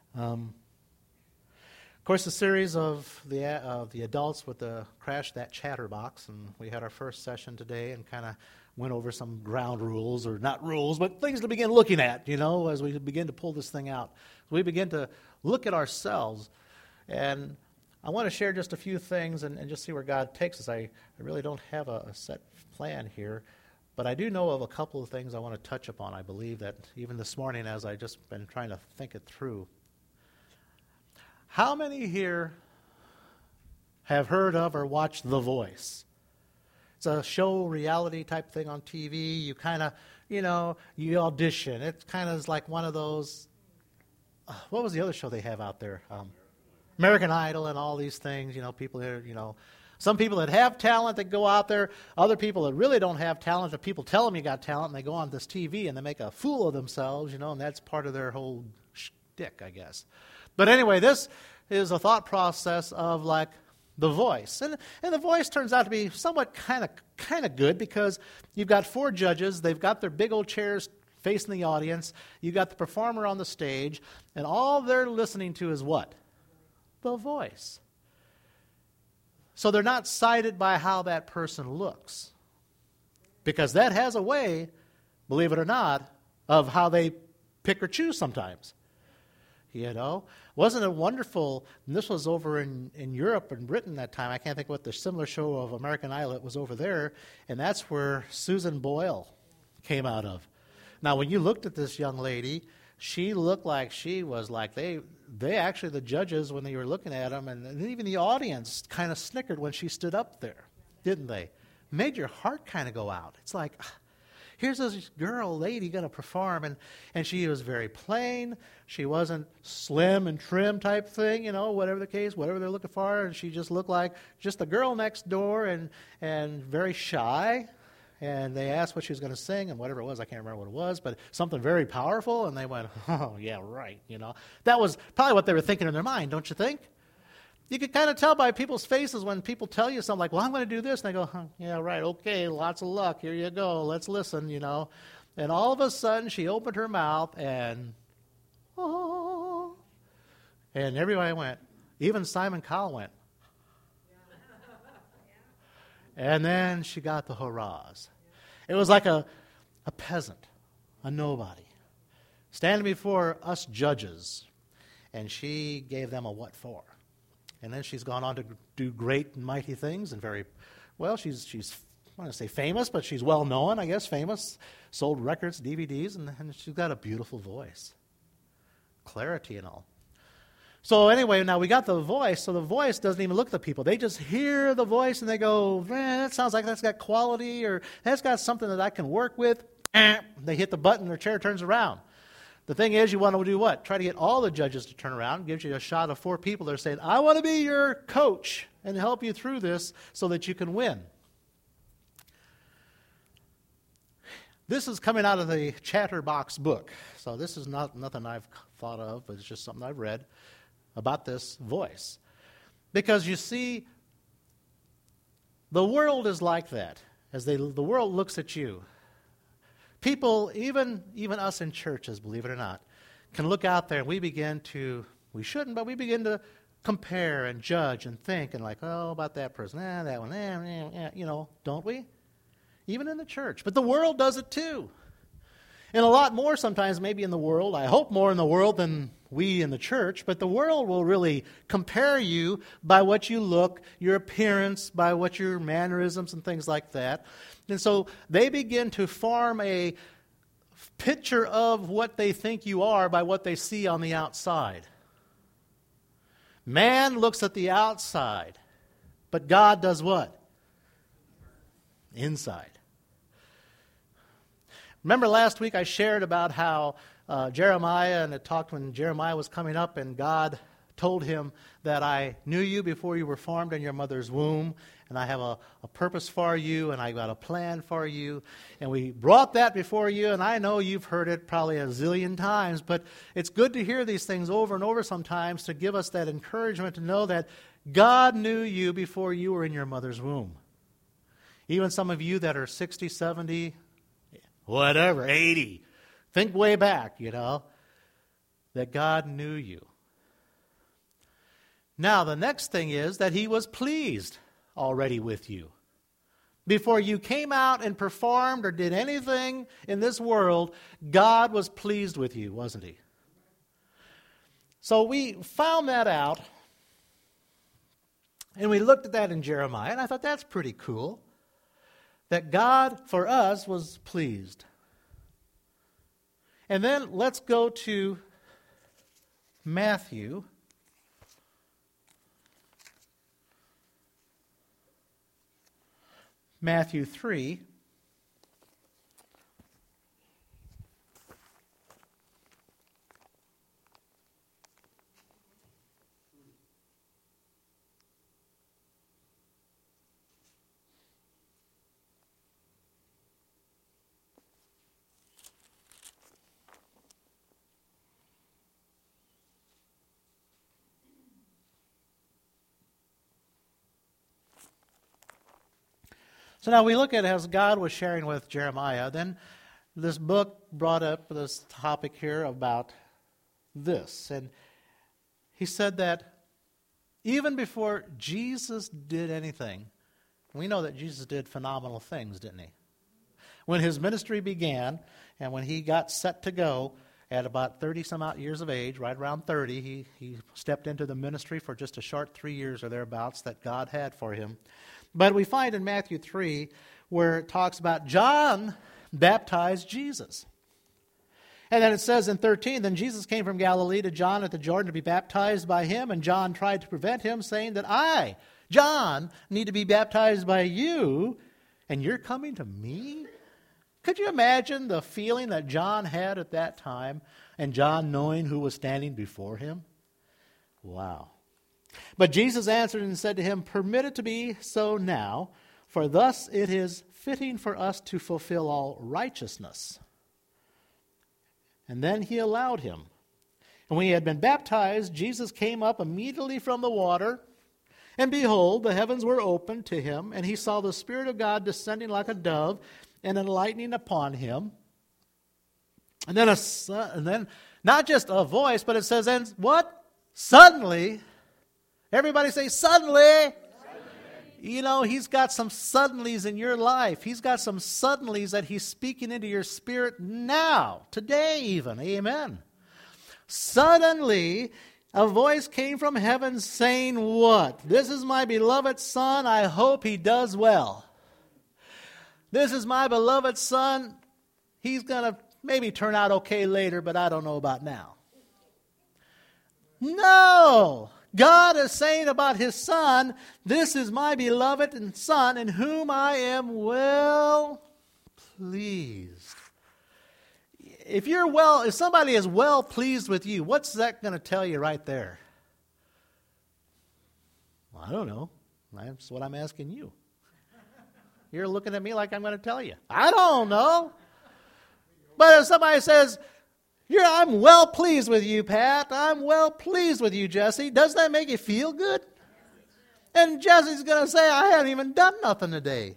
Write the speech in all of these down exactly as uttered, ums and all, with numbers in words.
Um, of course, the series of the uh, the adults with the Crash That Chatterbox, and we had our first session today and kind of went over some ground rules, or not rules, but things to begin looking at, you know, as we begin to pull this thing out. We begin to look at ourselves, and I want to share just a few things and, and just see where God takes us. I, I really don't have a, a set plan here, but I do know of a couple of things I want to touch upon. I believe that even this morning, as I just been trying to think it through. How many here have heard of or watched The Voice? It's a show, reality type thing on T V. You kind of, you know, you audition. It's kind of like one of those, uh, what was the other show they have out there? Um, American Idol and all these things. You know, people here, you know, some people that have talent that go out there, other people that really don't have talent, that people tell them you got talent, and they go on this T V and they make a fool of themselves, you know, and that's part of their whole shtick, I guess. But anyway, this is a thought process of like The Voice. And, and The Voice turns out to be somewhat kind of kind of good, because you've got four judges. They've got their big old chairs facing the audience. You've got the performer on the stage. And all they're listening to is what? The voice. So they're not cited by how that person looks, because that has a way, believe it or not, of how they pick or choose sometimes. You know, wasn't it wonderful? And this was over in, in Europe and Britain that time. I can't think what the similar show of American Idol was over there, and that's where Susan Boyle came out of. Now, when you looked at this young lady, she looked like she was like they they actually, the judges, when they were looking at them, and even the audience kind of snickered when she stood up there, didn't they? Made your heart kind of go out. It's like, here's this girl, lady, going to perform, and, and she was very plain. She wasn't slim and trim type thing, you know, whatever the case, whatever they're looking for, and she just looked like just the girl next door, and and very shy. And they asked what she was going to sing, and whatever it was, I can't remember what it was, but something very powerful, and they went, oh, yeah, right, you know. That was probably what they were thinking in their mind, don't you think? You could kind of tell by people's faces when people tell you something like, well, I'm going to do this, and they go, huh, yeah, right, okay, lots of luck, here you go, let's listen, you know. And all of a sudden, she opened her mouth, and, oh, and everybody went, even Simon Cowell went. And then she got the hurrahs. It was like a, a peasant, a nobody, standing before us judges, and she gave them a what for. And then she's gone on to do great and mighty things, and very, well, she's, she's I want to say famous, but she's well known, I guess, famous, sold records, D V Ds, and, and she's got a beautiful voice, clarity and all. So anyway, now we got the voice, so the voice doesn't even look at the people. They just hear the voice, and they go, man, that sounds like that's got quality, or that's got something that I can work with. They hit the button, their chair turns around. The thing is, you want to do what? Try to get all the judges to turn around. It gives you a shot of four people that are saying, I want to be your coach and help you through this so that you can win. This is coming out of the Chatterbox book. So this is not nothing I've thought of, but it's just something I've read about this voice. Because you see, the world is like that. As they, the world looks at you, people, even, even us in churches, believe it or not, can look out there and we begin to, we shouldn't, but we begin to compare and judge and think and like, oh, about that person, eh, that one, eh, eh, eh, you know, don't we? Even in the church. But the world does it too. And a lot more sometimes maybe in the world. I hope more in the world than we in the church. But the world will really compare you by what you look, your appearance, by what your mannerisms and things like that. And so they begin to form a picture of what they think you are by what they see on the outside. Man looks at the outside, but God does what? Inside. Remember last week I shared about how uh, Jeremiah, and it talked when Jeremiah was coming up and God told him that I knew you before you were formed in your mother's womb, and I have a, a purpose for you, and I got a plan for you. And we brought that before you, and I know you've heard it probably a zillion times, but it's good to hear these things over and over sometimes to give us that encouragement to know that God knew you before you were in your mother's womb. Even some of you that are sixty, seventy, whatever, eighty, think way back, you know, that God knew you. Now, the next thing is that he was pleased already with you. Before you came out and performed or did anything in this world, God was pleased with you, wasn't he? So we found that out, and we looked at that in Jeremiah, and I thought that's pretty cool, that God, for us, was pleased. And then let's go to Matthew. Matthew three. So now we look at as God was sharing with Jeremiah, then this book brought up this topic here about this. And he said that even before Jesus did anything, we know that Jesus did phenomenal things, didn't he? When his ministry began and when he got set to go at about thirty some odd years of age, right around thirty, he, he stepped into the ministry for just a short three years or thereabouts that God had for him. But we find in Matthew three where it talks about John baptized Jesus. And then it says in thirteen, then Jesus came from Galilee to John at the Jordan to be baptized by him, and John tried to prevent him, saying that I, John, need to be baptized by you, and you're coming to me? Could you imagine the feeling that John had at that time, and John knowing who was standing before him? Wow. But Jesus answered and said to him, permit it to be so now, for thus it is fitting for us to fulfill all righteousness. And then he allowed him. And when he had been baptized, Jesus came up immediately from the water, and behold, the heavens were opened to him, and he saw the Spirit of God descending like a dove and enlightening upon him. And then, a, and then not just a voice, but it says, and what? Suddenly... Everybody say, suddenly. Suddenly. You know, he's got some suddenlies in your life. He's got some suddenlies that he's speaking into your spirit now, today even. Amen. Suddenly, a voice came from heaven saying what? This is my beloved Son. I hope he does well. This is my beloved Son. He's going to maybe turn out okay later, but I don't know about now. No. God is saying about his Son, this is my beloved Son in whom I am well pleased. If you're well, if somebody is well pleased with you, what's that going to tell you right there? Well, I don't know. That's what I'm asking you. You're looking at me like I'm going to tell you. I don't know. But if somebody says, You're, I'm well pleased with you, Pat. I'm well pleased with you, Jesse. Does that make you feel good? And Jesse's going to say, I haven't even done nothing today.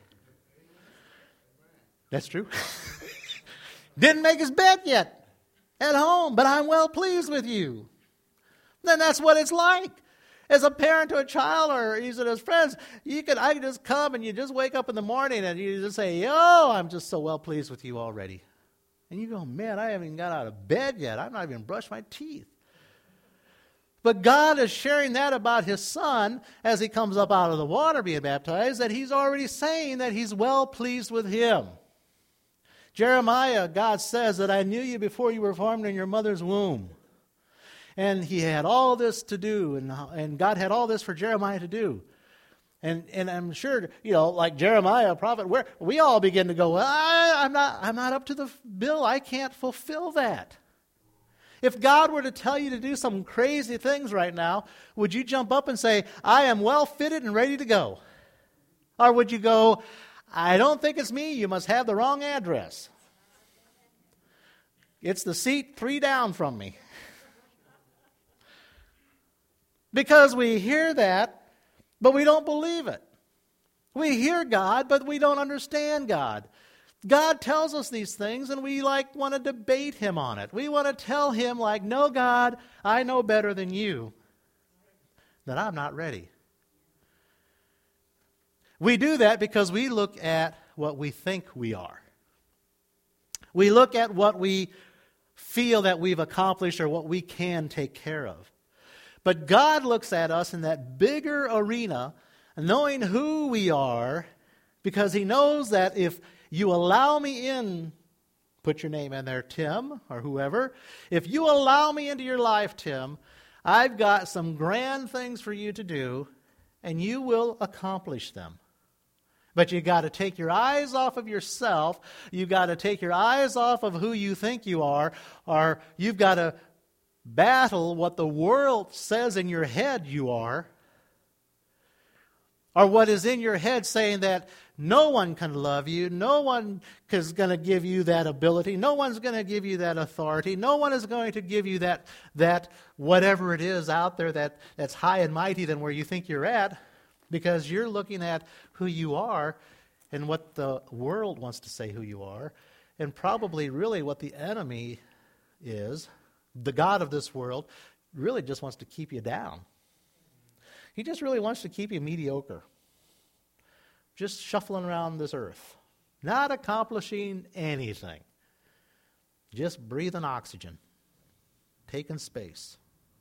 That's true. Didn't make his bed yet at home, but I'm well pleased with you. Then that's what it's like. As a parent to a child or even his friends, you could I could just come and you just wake up in the morning and you just say, oh, I'm just so well pleased with you already. And you go, man, I haven't even got out of bed yet. I've not even brushed my teeth. But God is sharing that about his Son as he comes up out of the water being baptized, that he's already saying that he's well pleased with him. Jeremiah, God says that I knew you before you were formed in your mother's womb. And he had all this to do, and, and God had all this for Jeremiah to do. And and I'm sure, you know, like Jeremiah, a prophet, where we all begin to go, well, I, I'm not I'm not up to the bill. I can't fulfill that. If God were to tell you to do some crazy things right now, would you jump up and say, I am well fitted and ready to go? Or would you go, I don't think it's me. You must have the wrong address. It's the seat three down from me. Because we hear that, but we don't believe it. We hear God, but we don't understand God. God tells us these things, and we like want to debate him on it. We want to tell him like, no, God, I know better than you. then I'm not ready. We do that because we look at what we think we are. We look at what we feel that we've accomplished or what we can take care of. But God looks at us in that bigger arena, knowing who we are, because He knows that if you allow me in, put your name in there, Tim, or whoever, if you allow me into your life, Tim, I've got some grand things for you to do, and you will accomplish them. But you got to take your eyes off of yourself. You've got to take your eyes off of who you think you are, or you've got to battle what the world says in your head you are, or what is in your head saying that no one can love you, no one is going to give you that ability, no one's going to give you that authority, no one is going to give you that, that whatever it is out there that, that's high and mighty than where you think you're at, because you're looking at who you are and what the world wants to say who you are, and probably really what the enemy is. The God of this world really just wants to keep you down. He just really wants to keep you mediocre. Just shuffling around this earth. Not accomplishing anything. Just breathing oxygen. Taking space.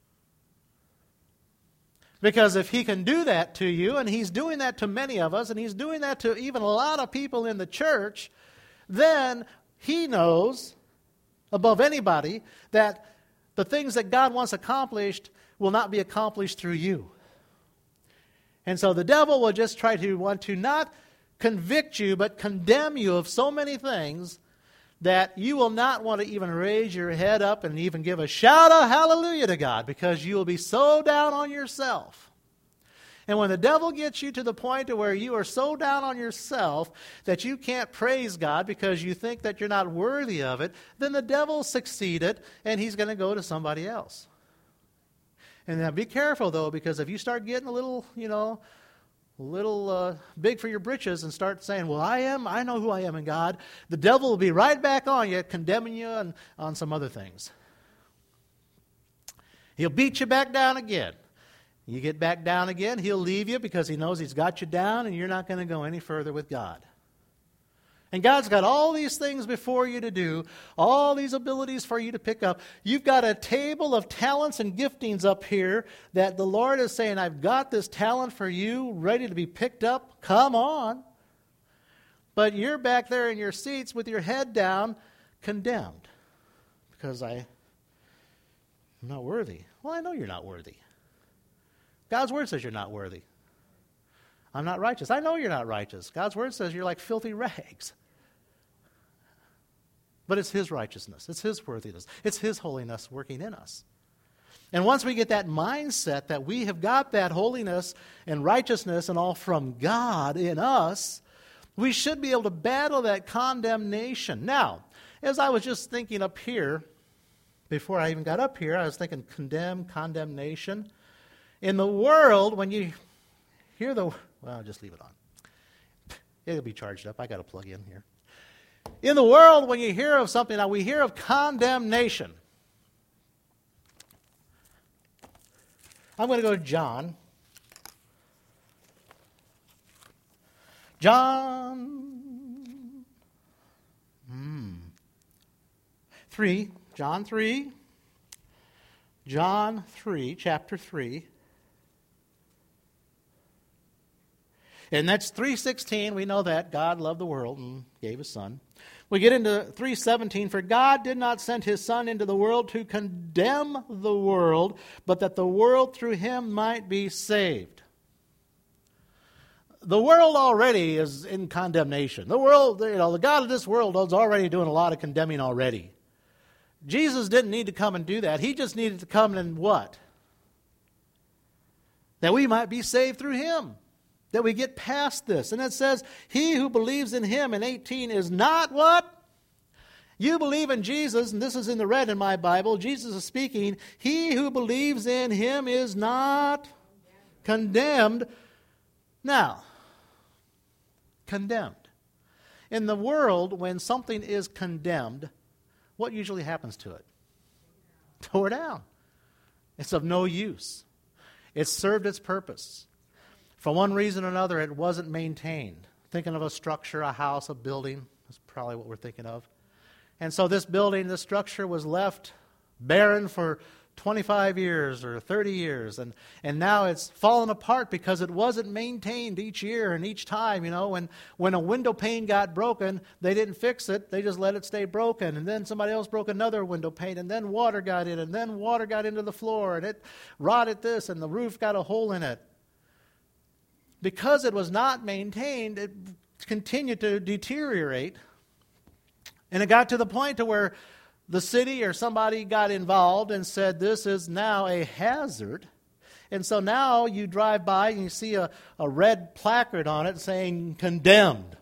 Because if he can do that to you, and he's doing that to many of us, and he's doing that to even a lot of people in the church, then he knows, above anybody, that the things that God wants accomplished will not be accomplished through you. And so the devil will just try to want to not convict you, but condemn you of so many things that you will not want to even raise your head up and even give a shout of hallelujah to God, because you will be so down on yourself. And when the devil gets you to the point to where you are so down on yourself that you can't praise God because you think that you're not worthy of it, then the devil succeeded, and he's going to go to somebody else. And now be careful, though, because if you start getting a little, you know, a little uh, big for your britches and start saying, well, I am, I know who I am in God, the devil will be right back on you, condemning you on, on some other things. He'll beat you back down again. You get back down again, he'll leave you because he knows he's got you down and you're not going to go any further with God. And God's got all these things before you to do, all these abilities for you to pick up. You've got a table of talents and giftings up here that the Lord is saying, I've got this talent for you ready to be picked up. Come on. But you're back there in your seats with your head down, condemned. Because I, I'm not worthy. Well, I know you're not worthy. God's word says you're not worthy. I'm not righteous. I know you're not righteous. God's word says you're like filthy rags. But it's His righteousness. It's His worthiness. It's His holiness working in us. And once we get that mindset that we have got that holiness and righteousness and all from God in us, we should be able to battle that condemnation. Now, as I was just thinking up here, before I even got up here, I was thinking condemn, condemnation. In the world, when you hear the... Well, I'll just leave it on. It'll be charged up. I got to plug in here. In the world, when you hear of something, now we hear of condemnation. I'm going to go to John. John hmm, three. John three. John three, chapter three. And that's three sixteen. We know that. God loved the world and gave His Son. We get into three seventeen. For God did not send His Son into the world to condemn the world, but that the world through Him might be saved. The world already is in condemnation. The world, you know, the God of this world is already doing a lot of condemning already. Jesus didn't need to come and do that. He just needed to come and what? That we might be saved through Him. That we get past this. And it says, he who believes in Him in eighteen is not what? You believe in Jesus, and this is in the red in my Bible. Jesus is speaking. He who believes in Him is not condemned. Now, condemned. In the world, when something is condemned, what usually happens to it? Tore down. It's of no use. It served its purpose. For one reason or another, it wasn't maintained. Thinking of a structure, a house, a building, that's probably what we're thinking of. And so this building, this structure was left barren for twenty-five years or thirty years, and, and now it's fallen apart because it wasn't maintained each year and each time. You know, when, when a window pane got broken, they didn't fix it. They just let it stay broken, and then somebody else broke another window pane, and then water got in, and then water got into the floor, and it rotted this, and the roof got a hole in it. Because it was not maintained, it continued to deteriorate, and it got to the point to where the city or somebody got involved and said, this is now a hazard. And so now you drive by and you see a, a red placard on it saying, condemned.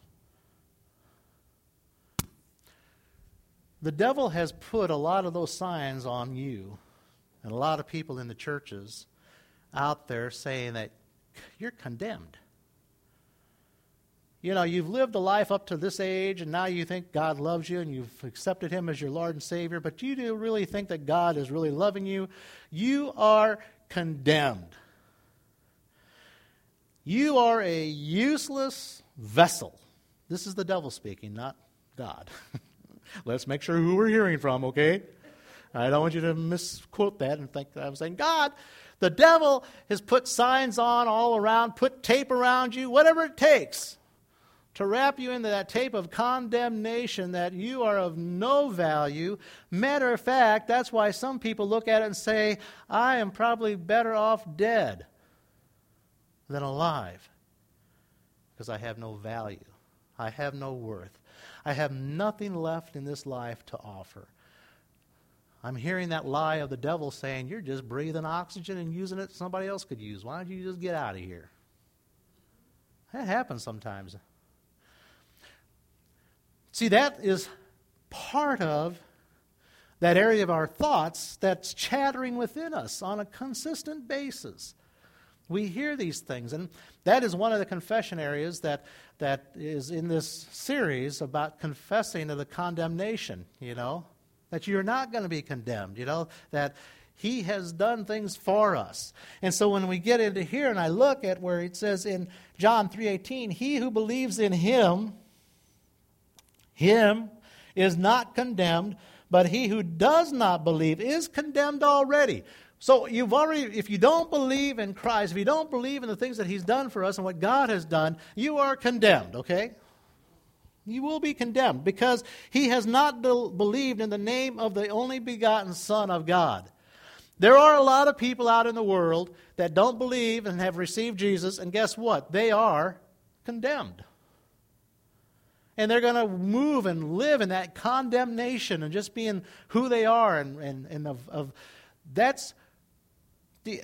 The devil has put a lot of those signs on you and a lot of people in the churches out there saying that you're condemned. You know, you've lived a life up to this age, and now you think God loves you, and you've accepted Him as your Lord and Savior, but you do really think that God is really loving you. You are condemned. You are a useless vessel. This is the devil speaking, not God. Let's make sure who we're hearing from, okay? I don't want you to misquote that and think that I'm saying, God, the devil has put signs on all around, put tape around you, whatever it takes to wrap you into that tape of condemnation that you are of no value. Matter of fact, that's why some people look at it and say, I am probably better off dead than alive because I have no value. I have no worth. I have nothing left in this life to offer. I'm hearing that lie of the devil saying, you're just breathing oxygen and using it somebody else could use. Why don't you just get out of here? That happens sometimes. See, that is part of that area of our thoughts that's chattering within us on a consistent basis. We hear these things, and that is one of the confession areas that, that is in this series about confessing of the condemnation, you know, that you're not going to be condemned, you know, that He has done things for us. And so when we get into here and I look at where it says in John three eighteen, he who believes in Him, Him is not condemned, but he who does not believe is condemned already. So you've already, if you don't believe in Christ, if you don't believe in the things that He's done for us and what God has done, you are condemned, okay? You will be condemned because he has not be- believed in the name of the only begotten Son of God. There are a lot of people out in the world that don't believe and have received Jesus, and guess what? They are condemned. And they're going to move and live in that condemnation and just being who they are. And, and, and of, of that's the...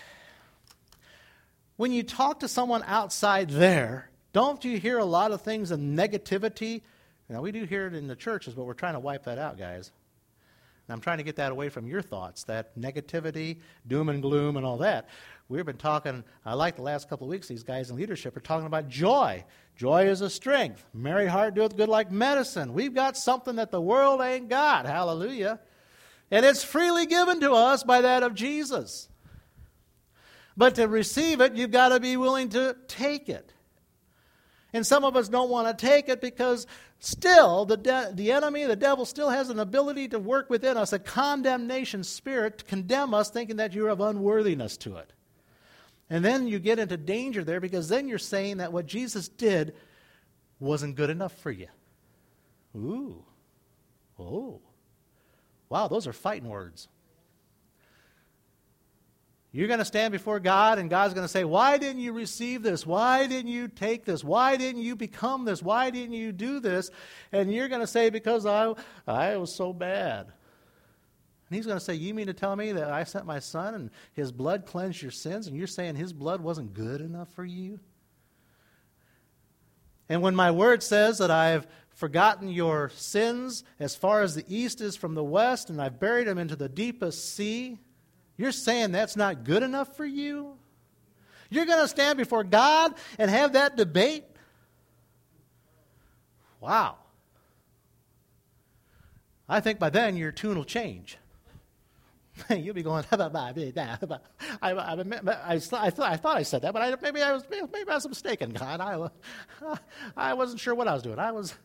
When you talk to someone outside there, don't you hear a lot of things of negativity? Now, we do hear it in the churches, but we're trying to wipe that out, guys. And I'm trying to get that away from your thoughts, that negativity, doom and gloom and all that. We've been talking, I like the last couple of weeks, these guys in leadership are talking about joy. Joy is a strength. Merry heart doeth good like medicine. We've got something that the world ain't got. Hallelujah. And it's freely given to us by that of Jesus. But to receive it, you've got to be willing to take it. And some of us don't want to take it because still the de- the enemy, the devil, still has an ability to work within us, a condemnation spirit to condemn us, thinking that you're of unworthiness to it. And then you get into danger there because then you're saying that what Jesus did wasn't good enough for you. Ooh. Oh. Wow, those are fighting words. You're going to stand before God, and God's going to say, why didn't you receive this? Why didn't you take this? Why didn't you become this? Why didn't you do this? And you're going to say, because I, I was so bad. And He's going to say, you mean to tell me that I sent my Son and His blood cleansed your sins, and you're saying His blood wasn't good enough for you? And when my word says that I've forgotten your sins as far as the east is from the west, and I've buried them into the deepest sea, you're saying that's not good enough for you? You're going to stand before God and have that debate? Wow. I think by then your tune will change. You'll be going, I, I, I, I, I thought I said that, but I, maybe I was maybe I was mistaken, God. I, I wasn't sure what I was doing. I was.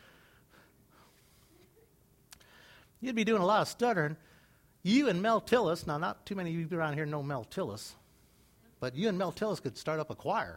You'd be doing a lot of stuttering. You and Mel Tillis, now not too many of you around here know Mel Tillis, but you and Mel Tillis could start up a choir.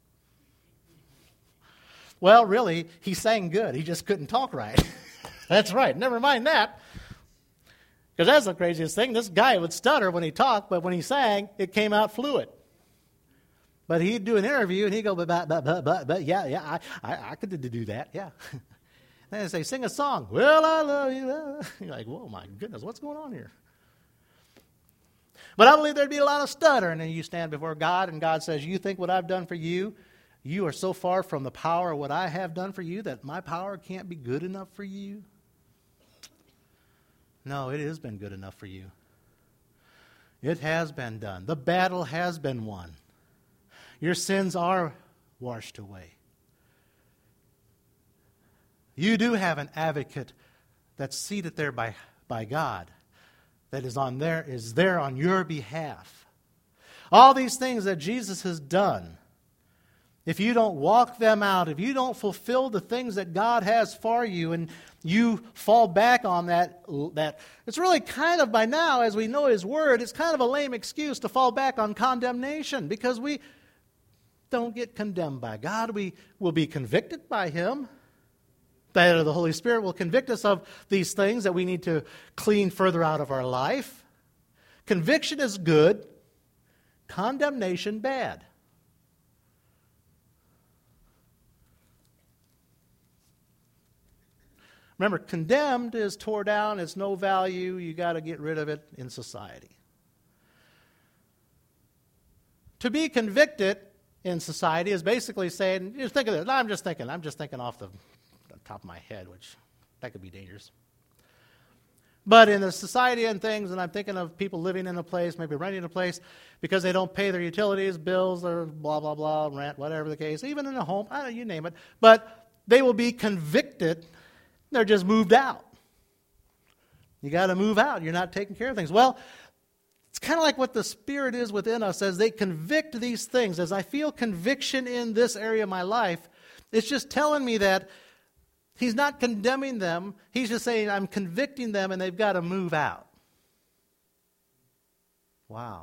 Well, really, he sang good. He just couldn't talk right. That's right. Never mind that. Because that's the craziest thing. This guy would stutter when he talked, but when he sang, it came out fluid. But he'd do an interview, and he'd go, but, but, but, but, but yeah, yeah, I, I, I could do that, yeah. Then they say, sing a song. Well, I love you. You're like, whoa, my goodness, what's going on here? But I believe there'd be a lot of stuttering, and you stand before God, and God says, you think what I've done for you, you are so far from the power of what I have done for you that my power can't be good enough for you? No, it has been good enough for you. It has been done. The battle has been won. Your sins are washed away. You do have an advocate that's seated there by, by God, that is on there, is there on your behalf. All these things that Jesus has done, if you don't walk them out, if you don't fulfill the things that God has for you, and you fall back on that, that it's really kind of by now, as we know His Word, it's kind of a lame excuse to fall back on condemnation, because we don't get condemned by God. We will be convicted by Him. That the Holy Spirit will convict us of these things that we need to clean further out of our life. Conviction is good. Condemnation, bad. Remember, condemned is tore down, it's no value, you got to get rid of it in society. To be convicted in society is basically saying, just think of this, no, I'm just thinking, I'm just thinking off the, the top of my head, which that could be dangerous. But in the society and things, and I'm thinking of people living in a place, maybe renting a place, because they don't pay their utilities, bills, or blah, blah, blah, rent, whatever the case, even in a home, I don't know, you name it, but they will be convicted. They're just moved out. You got to move out. You're not taking care of things. Well, it's kind of like what the Spirit is within us as they convict these things. As I feel conviction in this area of my life, it's just telling me that He's not condemning them. He's just saying, I'm convicting them and they've got to move out. Wow.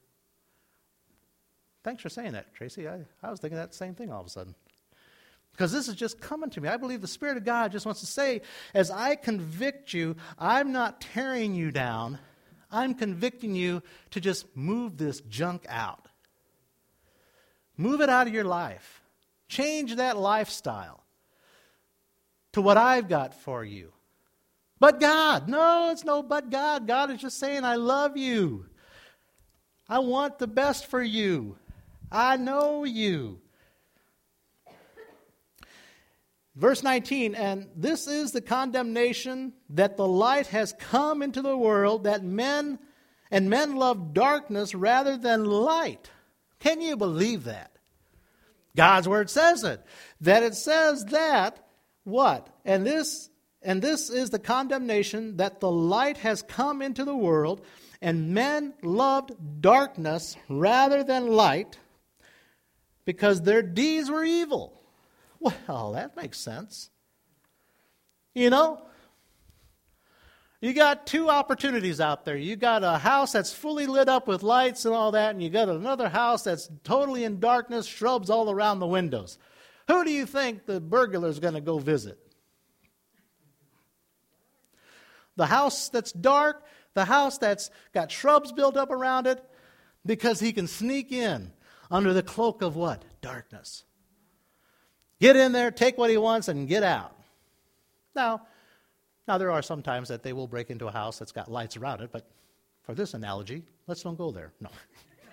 Thanks for saying that, Tracy. I, I was thinking that same thing all of a sudden. Because this is just coming to me. I believe the Spirit of God just wants to say, as I convict you, I'm not tearing you down. I'm convicting you to just move this junk out. Move it out of your life. Change that lifestyle to what I've got for you. But God, no, it's no but God. God is just saying, I love you. I want the best for you. I know you. Verse nineteen, and this is the condemnation, that the light has come into the world, that men and men love darkness rather than light. Can you believe that? God's Word says it. That it says that, what? And this, and this is the condemnation, that the light has come into the world, and men loved darkness rather than light, because their deeds were evil. Well, that makes sense. You know, you got two opportunities out there. You got a house that's fully lit up with lights and all that, and you got another house that's totally in darkness, shrubs all around the windows. Who do you think the burglar's going to go visit? The house that's dark, the house that's got shrubs built up around it, because he can sneak in under the cloak of what? Darkness. Get in there, take what he wants, and get out. Now, now there are some times that they will break into a house that's got lights around it, but for this analogy, let's don't go there. No.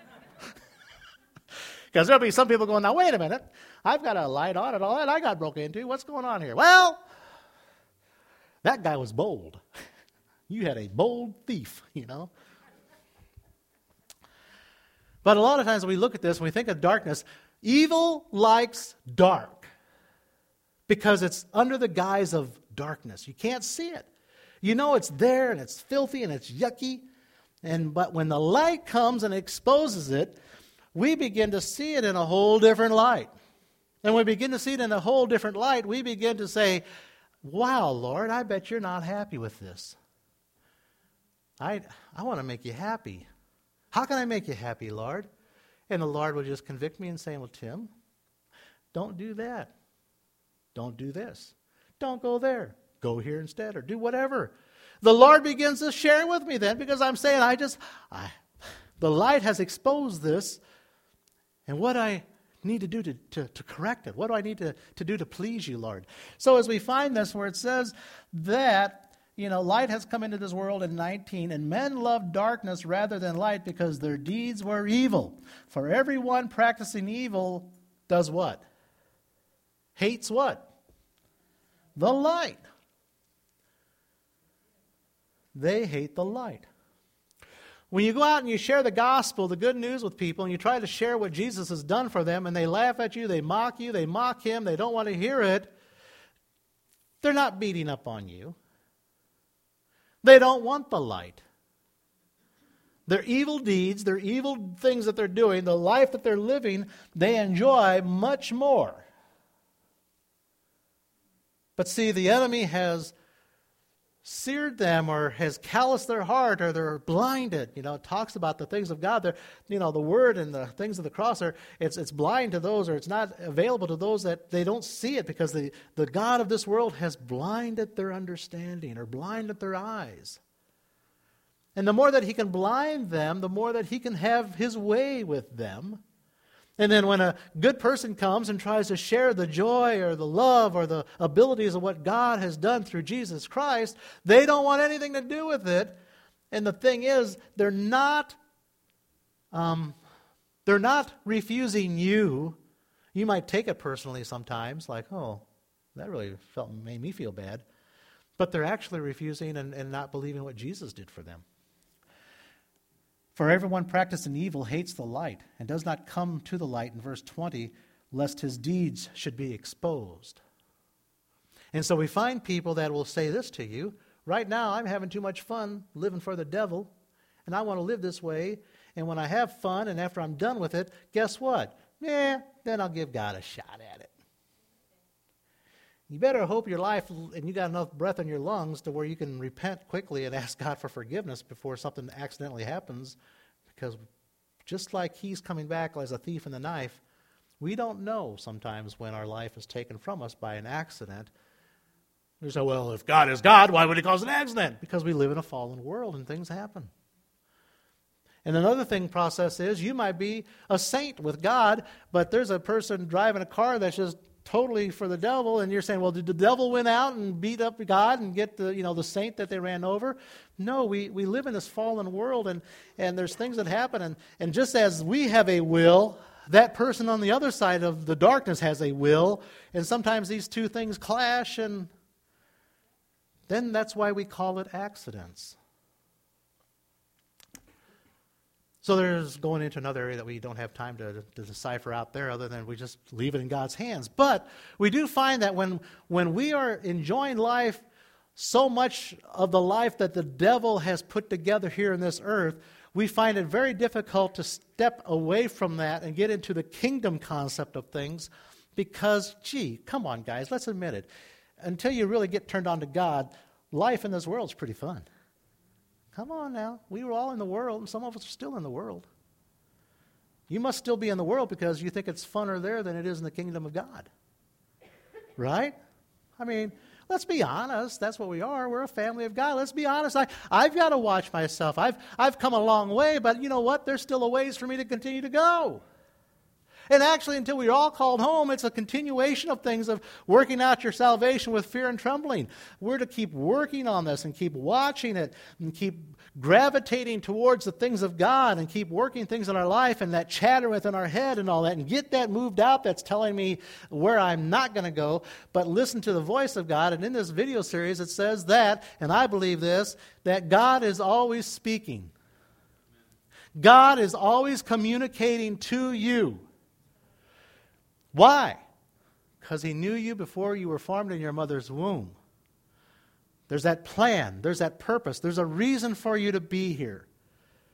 Because there'll be some people going, now wait a minute, I've got a light on and all that, I got broken into. What's going on here? Well, that guy was bold. You had a bold thief, you know. But a lot of times when we look at this, when we think of darkness, evil likes dark. Because it's under the guise of darkness. You can't see it. You know it's there and it's filthy and it's yucky. And but when the light comes and exposes it, we begin to see it in a whole different light. And when we begin to see it in a whole different light, we begin to say, wow, Lord, I bet you're not happy with this. I, I want to make you happy. How can I make you happy, Lord? And the Lord will just convict me and say, well, Tim, don't do that. Don't do this. Don't go there. Go here instead, or do whatever. The Lord begins to share with me then, because I'm saying, I just, I, the light has exposed this, and what I need to do to, to, to correct it. What do I need to, to do to please you, Lord? So as we find this where it says that, you know, light has come into this world in nineteen, and men loved darkness rather than light because their deeds were evil. For everyone practicing evil does what? Hates what? The light. They hate the light. When you go out and you share the gospel, the good news with people, and you try to share what Jesus has done for them, and they laugh at you, they mock you, they mock him, they don't want to hear it, they're not beating up on you. They don't want the light. Their evil deeds, their evil things that they're doing, the life that they're living, they enjoy much more. But see, the enemy has seared them, or has calloused their heart, or they're blinded. You know, it talks about the things of God. They're, you know, the word and the things of the cross are, it's it's blind to those, or it's not available to those that they don't see it, because the, the God of this world has blinded their understanding, or blinded their eyes. And the more that he can blind them, the more that he can have his way with them. And then when a good person comes and tries to share the joy or the love or the abilities of what God has done through Jesus Christ, they don't want anything to do with it. And the thing is, they're not, um, they're not refusing you. You might take it personally sometimes, like, oh, that really felt made me feel bad. But they're actually refusing and, and not believing what Jesus did for them. For everyone practicing evil hates the light and does not come to the light, in verse twenty, lest his deeds should be exposed. And so we find people that will say this to you, right now I'm having too much fun living for the devil, and I want to live this way, and when I have fun and after I'm done with it, guess what? Yeah, then I'll give God a shot at it. You better hope your life, and you got enough breath in your lungs to where you can repent quickly and ask God for forgiveness before something accidentally happens. Because just like he's coming back as a thief in the knife, we don't know sometimes when our life is taken from us by an accident. You say, well, if God is God, why would he cause an accident? Because we live in a fallen world and things happen. And another thing process is, you might be a saint with God, but there's a person driving a car that's just totally for the devil, and you're saying, well, did the devil win out and beat up God and get the, you know, the saint that they ran over? No, we, we live in this fallen world, and, and there's things that happen, and, and just as we have a will, that person on the other side of the darkness has a will, and sometimes these two things clash, and then that's why we call it accidents. So there's going into another area that we don't have time to, to decipher out there, other than we just leave it in God's hands. But we do find that when, when we are enjoying life, so much of the life that the devil has put together here in this earth, we find it very difficult to step away from that and get into the kingdom concept of things because, gee, come on, guys, let's admit it. Until you really get turned on to God, life in this world is pretty fun. Come on now. We were all in the world, and some of us are still in the world. You must still be in the world because you think it's funner there than it is in the kingdom of God. Right? I mean, let's be honest. That's what we are. We're a family of God. Let's be honest. I, I've got to watch myself. I've, I've come a long way, but you know what? There's still a ways for me to continue to go. And actually, until we're all called home, it's a continuation of things of working out your salvation with fear and trembling. We're to keep working on this and keep watching it and keep gravitating towards the things of God and keep working things in our life and that chatter within our head and all that, and get that moved out that's telling me where I'm not going to go, but listen to the voice of God. And in this video series, it says that, and I believe this, that God is always speaking. God is always communicating to you. Why? Because he knew you before you were formed in your mother's womb. There's that plan. There's that purpose. There's a reason for you to be here.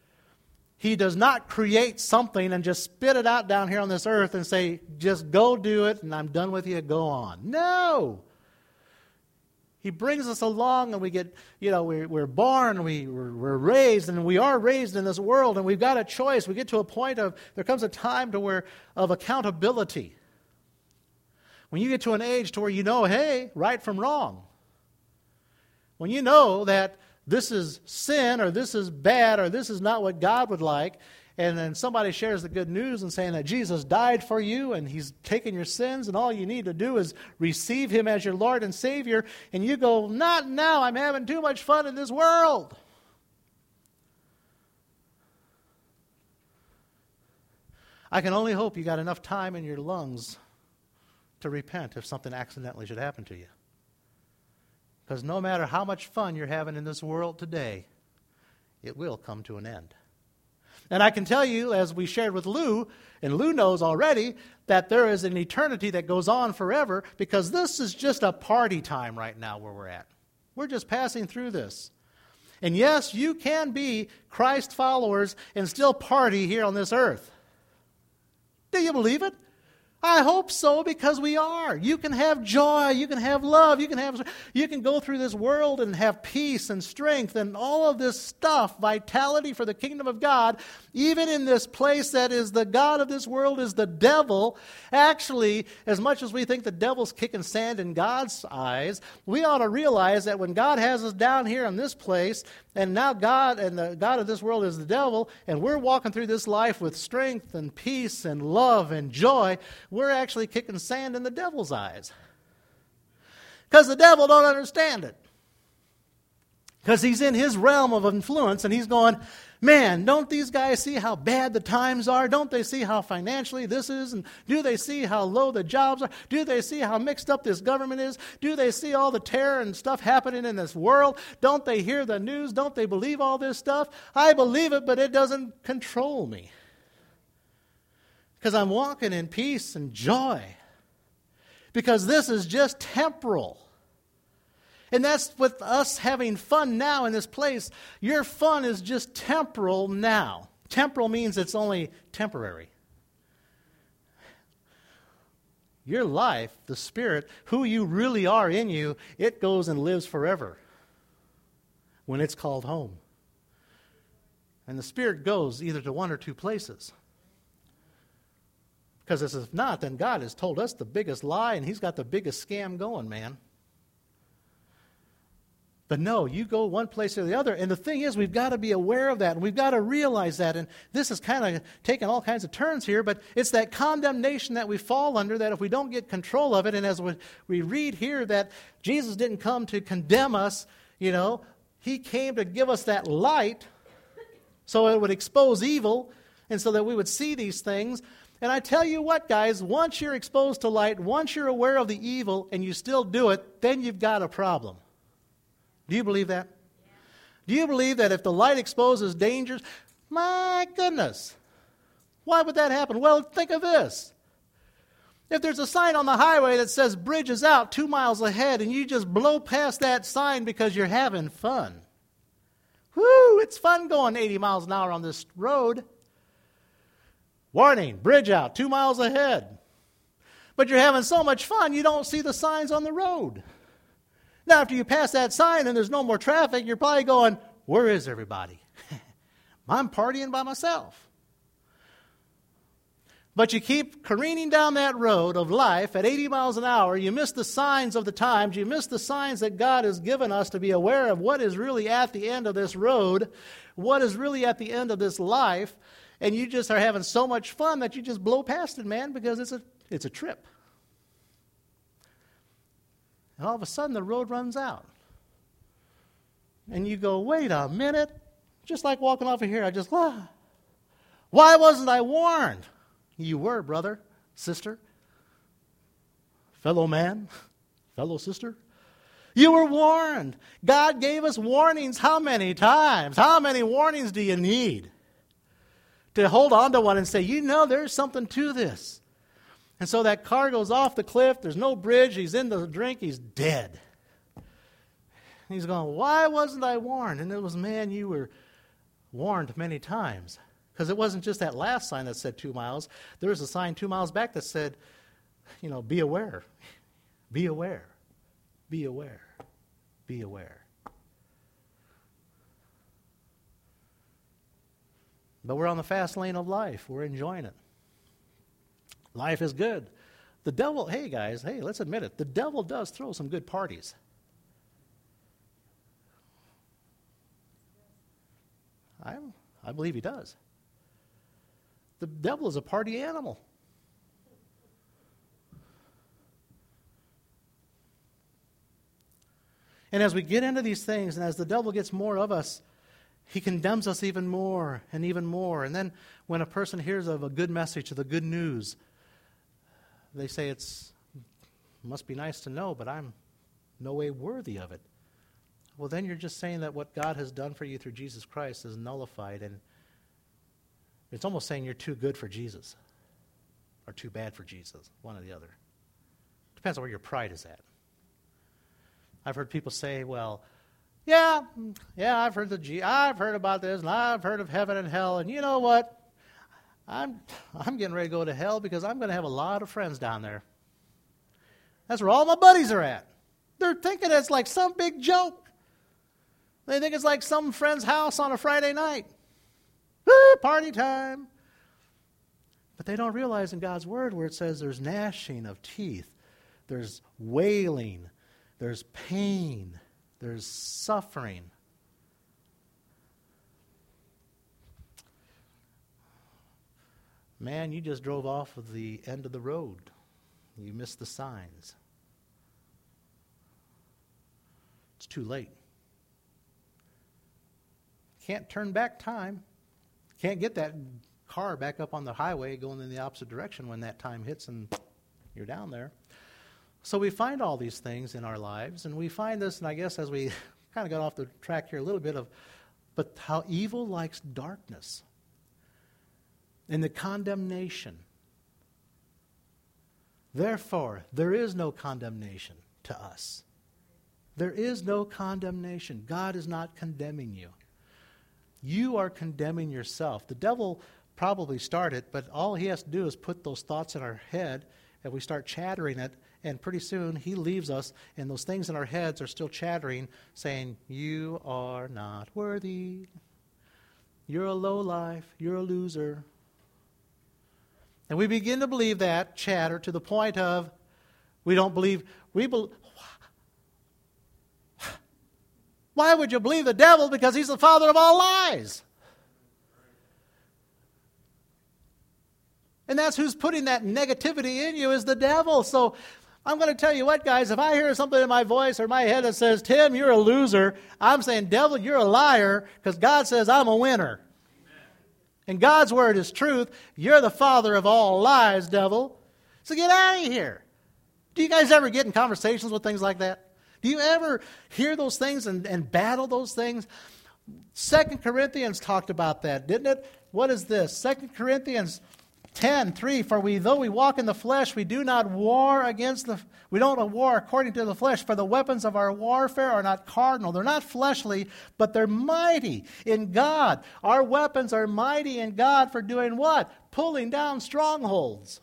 He does not create something and just spit it out down here on this earth and say, just go do it and I'm done with you, go on. No. He brings us along and we get, you know, we're, we're born, we, we're, we're raised, and we are raised in this world, and we've got a choice. We get to a point of, there comes a time to where, of accountability. When you get to an age to where you know, hey, right from wrong. When you know that this is sin, or this is bad, or this is not what God would like, and then somebody shares the good news and saying that Jesus died for you and He's taken your sins and all you need to do is receive Him as your Lord and Savior, and you go, not now, I'm having too much fun in this world. I can only hope you got enough time in your lungs to repent if something accidentally should happen to you. Because no matter how much fun you're having in this world today, it will come to an end. And I can tell you, as we shared with Lou, and Lou knows already, that there is an eternity that goes on forever, because this is just a party time right now where we're at. We're just passing through this. And yes, you can be Christ followers and still party here on this earth. Do you believe it? I hope so, because we are. You can have joy, you can have love, you can have, you can go through this world and have peace and strength and all of this stuff, vitality for the kingdom of God, even in this place that is the God of this world is the devil. Actually, as much as we think the devil's kicking sand in God's eyes, we ought to realize that when God has us down here in this place, and now God and the God of this world is the devil, and we're walking through this life with strength and peace and love and joy, we're actually kicking sand in the devil's eyes. Because the devil don't understand it. Because he's in his realm of influence and he's going, man, don't these guys see how bad the times are? Don't they see how financially this is? And do they see how low the jobs are? Do they see how mixed up this government is? Do they see all the terror and stuff happening in this world? Don't they hear the news? Don't they believe all this stuff? I believe it, but it doesn't control me. Because I'm walking in peace and joy. Because this is just temporal. And that's with us having fun now in this place. Your fun is just temporal now. Temporal means it's only temporary. Your life, the Spirit, who you really are in you, it goes and lives forever when it's called home. And the Spirit goes either to one or two places. Because if not, then God has told us the biggest lie, and He's got the biggest scam going, man. But no, you go one place or the other. And the thing is, we've got to be aware of that, and we've got to realize that. And this is kind of taking all kinds of turns here, but it's that condemnation that we fall under, that if we don't get control of it, and as we, we read here that Jesus didn't come to condemn us, you know, He came to give us that light so it would expose evil and so that we would see these things. And I tell you what, guys, once you're exposed to light, once you're aware of the evil and you still do it, then you've got a problem. Do you believe that? Yeah. Do you believe that if the light exposes dangers, my goodness, why would that happen? Well, think of this. If there's a sign on the highway that says bridge is out two miles ahead and you just blow past that sign because you're having fun. Whoo, it's fun going eighty miles an hour on this road. Warning, bridge out, two miles ahead. But you're having so much fun, you don't see the signs on the road. Now, after you pass that sign and there's no more traffic, you're probably going, where is everybody? I'm partying by myself. But you keep careening down that road of life at eighty miles an hour. You miss the signs of the times. You miss the signs that God has given us to be aware of what is really at the end of this road, what is really at the end of this life. And you just are having so much fun that you just blow past it, man, because it's a it's a trip. And all of a sudden, the road runs out. And you go, wait a minute. Just like walking off of here, I just, ah, why wasn't I warned? You were, brother, sister, fellow man, fellow sister. You were warned. God gave us warnings how many times? How many warnings do you need to hold on to one and say, you know, there's something to this? And so that car goes off the cliff. There's no bridge. He's in the drink. He's dead. He's going, why wasn't I warned? And it was, man, you were warned many times. Because it wasn't just that last sign that said two miles. There was a sign two miles back that said, you know, be aware. Be aware. Be aware. Be aware. But we're on the fast lane of life. We're enjoying it. Life is good. The devil, hey guys, hey, let's admit it. The devil does throw some good parties. I, I believe he does. The devil is a party animal. And as we get into these things, and as the devil gets more of us, he condemns us even more and even more. And then when a person hears of a good message, of the good news, they say it's must be nice to know, but I'm no way worthy of it. Well, then you're just saying that what God has done for you through Jesus Christ is nullified, and it's almost saying you're too good for Jesus or too bad for Jesus, one or the other. Depends on where your pride is at. I've heard people say, well, yeah, yeah, I've heard the G- I've heard about this, and I've heard of heaven and hell, and you know what? I'm I'm getting ready to go to hell because I'm going to have a lot of friends down there. That's where all my buddies are at. They're thinking it's like some big joke. They think it's like some friend's house on a Friday night. Woo, party time. But they don't realize in God's Word where it says there's gnashing of teeth, there's wailing, there's pain, there's suffering. Man, you just drove off of the end of the road. You missed the signs. It's too late. Can't turn back time. Can't get that car back up on the highway going in the opposite direction when that time hits and you're down there. So we find all these things in our lives, and we find this, and I guess as we kind of got off the track here a little bit of, but how evil likes darkness and the condemnation. Therefore, there is no condemnation to us. There is no condemnation. God is not condemning you. You are condemning yourself. The devil probably started, but all he has to do is put those thoughts in our head, and we start chattering it, and pretty soon he leaves us, and those things in our heads are still chattering, saying, you are not worthy. You're a lowlife. You're a loser. And we begin to believe that chatter to the point of we don't believe, we believe, why would you believe the devil? Because he's the father of all lies. And that's who's putting that negativity in you is the devil. So I'm going to tell you what, guys, if I hear something in my voice or my head that says, Tim, you're a loser, I'm saying, devil, you're a liar, because God says I'm a winner. Amen. And God's word is truth. You're the father of all lies, devil. So get out of here. Do you guys ever get in conversations with things like that? Do you ever hear those things and, and battle those things? Second Corinthians talked about that, didn't it? What is this? Second Corinthians ten three. For we, though we walk in the flesh, we do not war against the, we don't war according to the flesh. For the weapons of our warfare are not carnal. They're not fleshly, but they're mighty in God. Our weapons are mighty in God for doing what? Pulling down strongholds.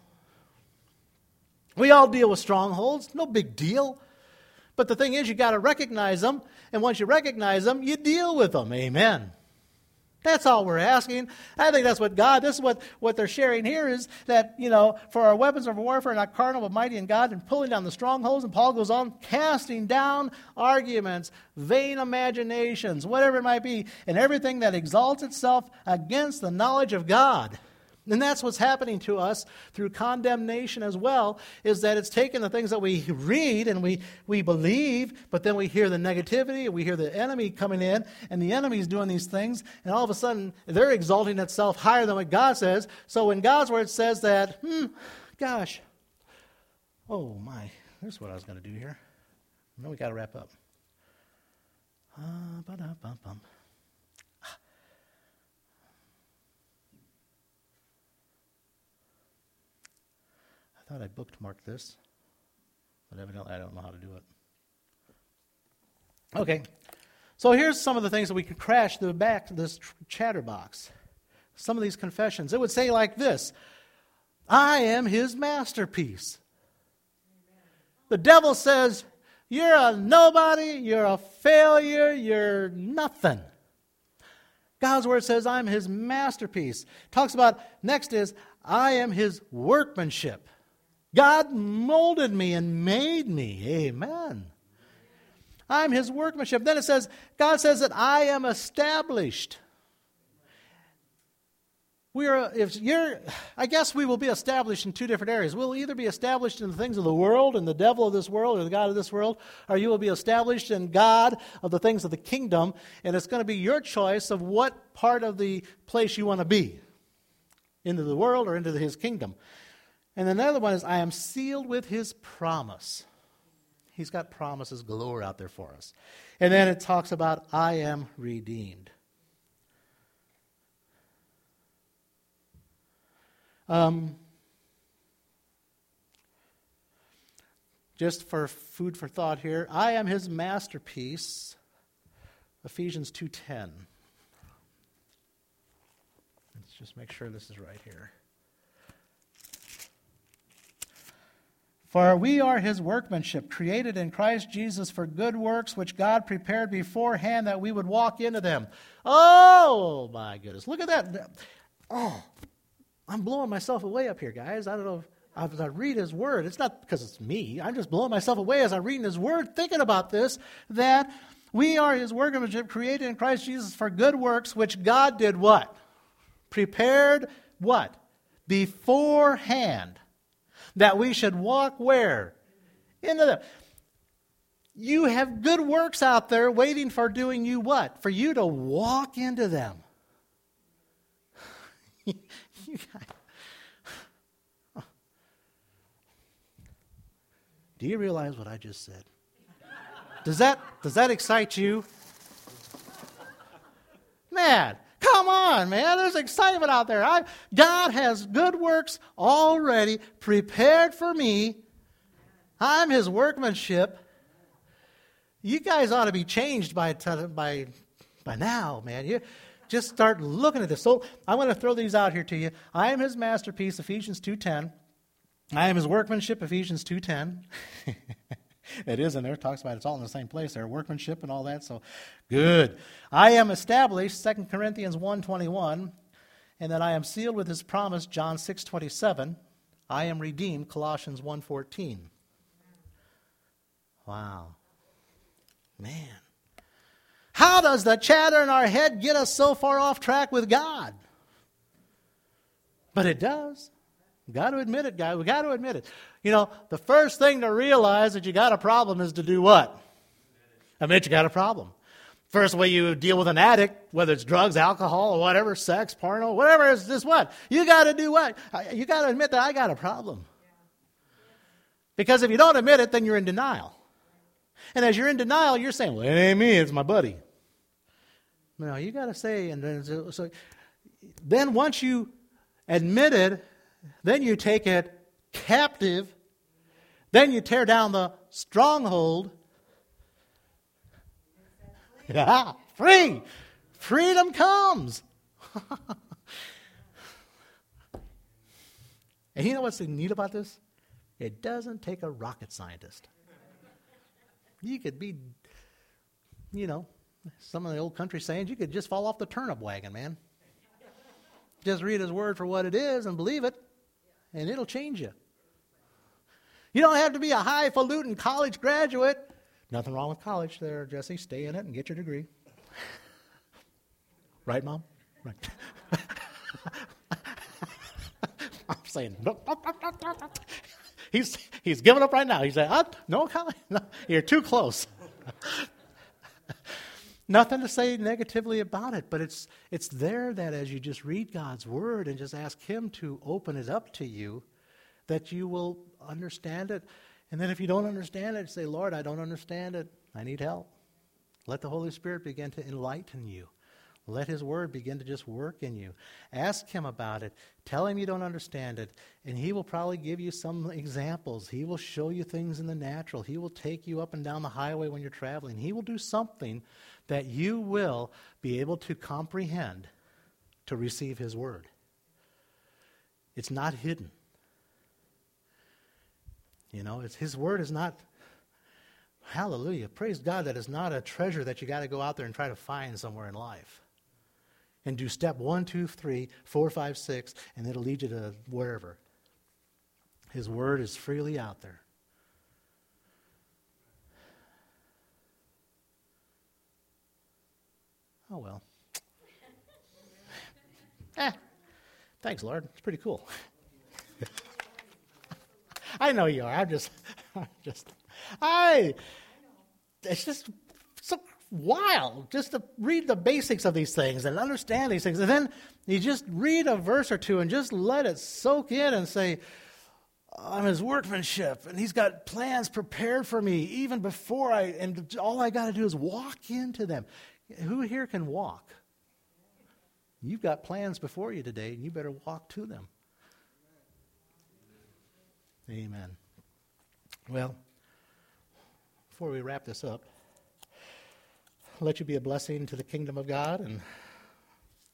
We all deal with strongholds. No big deal. But the thing is, you got to recognize them, and once you recognize them, you deal with them. Amen. That's all we're asking. I think that's what God, this is what, what they're sharing here is that, you know, for our weapons of warfare are not carnal, but mighty in God, and pulling down the strongholds. And Paul goes on, casting down arguments, vain imaginations, whatever it might be, and everything that exalts itself against the knowledge of God. And that's what's happening to us through condemnation as well, is that it's taking the things that we read and we, we believe, but then we hear the negativity, and we hear the enemy coming in, and the enemy's doing these things, and all of a sudden they're exalting itself higher than what God says. So when God's word says that, hmm, gosh, oh my, here's what I was going to do here. Now we got to wrap up. Uh, ba-da-bum-bum. I thought I bookmarked this, but evidently I don't know how to do it. Okay, so here's some of the things that we could crash the back of this chatterbox. some of these confessions. It would say like this: I am his masterpiece. The devil says, you're a nobody, you're a failure, you're nothing. God's word says, I'm his masterpiece. Talks about, next is, I am his workmanship. God molded me and made me. Amen. I'm his workmanship. Then it says, God says that I am established. We are, if you're, I guess we will be established in two different areas. We'll either be established in the things of the world and the devil of this world or the God of this world, or you will be established in God of the things of the kingdom, and it's going to be your choice of what part of the place you want to be, into the world or into his kingdom. And then another one is, I am sealed with his promise. He's got promises galore out there for us. And then it talks about, I am redeemed. Um, just for food for thought here, I am his masterpiece, Ephesians two ten. Let's just make sure this is right here. For we are his workmanship, created in Christ Jesus for good works, which God prepared beforehand that we would walk into them. Oh, my goodness. Look at that. Oh, I'm blowing myself away up here, guys. I don't know if, as I read his word, it's not because it's me. I'm just blowing myself away as I'm reading his word, thinking about this, that we are his workmanship, created in Christ Jesus for good works, which God did what? Prepared what? Beforehand. That we should walk where? Into them. You have good works out there waiting for doing you what? For you to walk into them. you guys. Do you realize what I just said? Does that, does that excite you? Man, come on, man. There's excitement out there. I, God has good works already prepared for me. I'm his workmanship. You guys ought to be changed by by by now, man. You just start looking at this. So I want to throw these out here to you. I am his masterpiece, Ephesians two ten. I am his workmanship, Ephesians two ten. It is in there. It talks about it. It's all in the same place there, workmanship and all that. So good. I am established, Second Corinthians one twenty-one, and that I am sealed with his promise, John six twenty-seven. I am redeemed, Colossians one fourteen. Wow. Man. How does the chatter in our head get us so far off track with God? But it does. We've got to admit it, guys. We've got to admit it. You know, the first thing to realize that you got a problem is to do what? Admit you got a problem. First way you deal with an addict, whether it's drugs, alcohol, or whatever, sex, porno, whatever, is this what? You got to do what? You got to admit that I got a problem. Because if you don't admit it, then you're in denial. And as you're in denial, you're saying, well, it ain't me, it's my buddy. No, you got to say, and then, so, so, then once you admit it, then you take it captive, then you tear down the stronghold. Yeah, free. Freedom comes. And you know what's neat about this? It doesn't take a rocket scientist. You could be, you know, some of the old country sayings, you could just fall off the turnip wagon, man. Just read his word for what it is and believe it, and it'll change you. You don't have to be a highfalutin college graduate. Nothing wrong with college there, Jesse. Stay in it and get your degree. Right, Mom? Right. I'm saying, no, no, no, no, no. He's he's giving up right now. He's saying, oh, no college. No, you're too close. Nothing to say negatively about it, but it's it's there that as you just read God's word and just ask him to open it up to you, that you will understand it. And then if you don't understand it, say, Lord, I don't understand it. I need help. Let the Holy Spirit begin to enlighten you. Let his word begin to just work in you. Ask him about it. Tell him you don't understand it. And he will probably give you some examples. He will show you things in the natural. He will take you up and down the highway when you're traveling. He will do something that you will be able to comprehend to receive his word. It's not hidden. You know, it's, his word is not, hallelujah, praise God, that is not a treasure that you got to go out there and try to find somewhere in life. And do step one, two, three, four, five, six, and it'll lead you to wherever. His word is freely out there. Oh, well. eh, thanks, Lord. It's pretty cool. I know you are. I'm just, I'm just, I, it's just so wild just to read the basics of these things and understand these things. And then you just read a verse or two and just let it soak in and say, I'm his workmanship, and he's got plans prepared for me even before I, and all I got to do is walk into them. Who here can walk? You've got plans before you today, and you better walk to them. Amen. Well, before we wrap this up, let you be a blessing to the kingdom of God, and